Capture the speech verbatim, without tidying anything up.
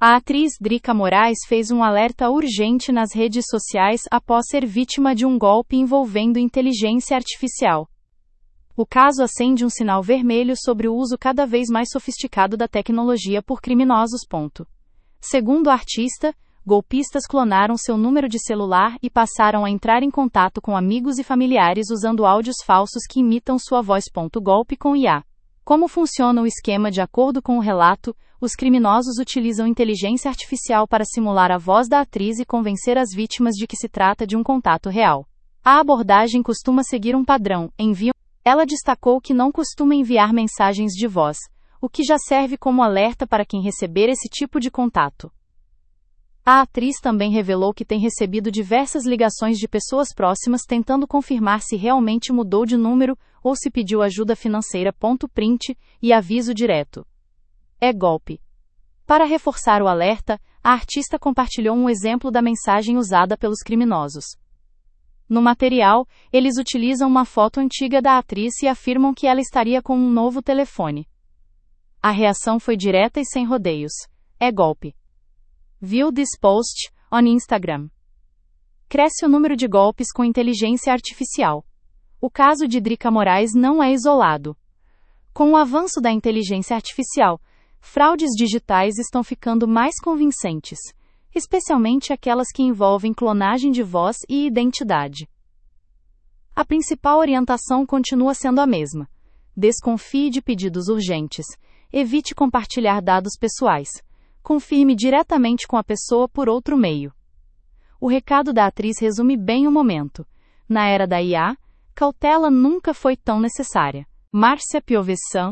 A atriz Drica Moraes fez um alerta urgente nas redes sociais após ser vítima de um golpe envolvendo inteligência artificial. O caso acende um sinal vermelho sobre o uso cada vez mais sofisticado da tecnologia por criminosos. Segundo a artista, golpistas clonaram seu número de celular e passaram a entrar em contato com amigos e familiares usando áudios falsos que imitam sua voz. Golpe com I A. Como funciona o esquema? De acordo com o relato, os criminosos utilizam inteligência artificial para simular a voz da atriz e convencer as vítimas de que se trata de um contato real. A abordagem costuma seguir um padrão: enviam. Ela destacou que não costuma enviar mensagens de voz, o que já serve como alerta para quem receber esse tipo de contato. A atriz também revelou que tem recebido diversas ligações de pessoas próximas tentando confirmar se realmente mudou de número ou se pediu ajuda financeira. Print e aviso direto. É golpe. Para reforçar o alerta, a artista compartilhou um exemplo da mensagem usada pelos criminosos. No material, eles utilizam uma foto antiga da atriz e afirmam que ela estaria com um novo telefone. A reação foi direta e sem rodeios. É golpe. View this post on Instagram. Cresce o número de golpes com inteligência artificial. O caso de Drica Moraes não é isolado. Com o avanço da inteligência artificial, fraudes digitais estão ficando mais convincentes, especialmente aquelas que envolvem clonagem de voz e identidade. A principal orientação continua sendo a mesma: desconfie de pedidos urgentes, evite compartilhar dados pessoais. Confirme diretamente com a pessoa por outro meio. O recado da atriz resume bem o momento. Na era da I A, cautela nunca foi tão necessária. Márcia Piovesan,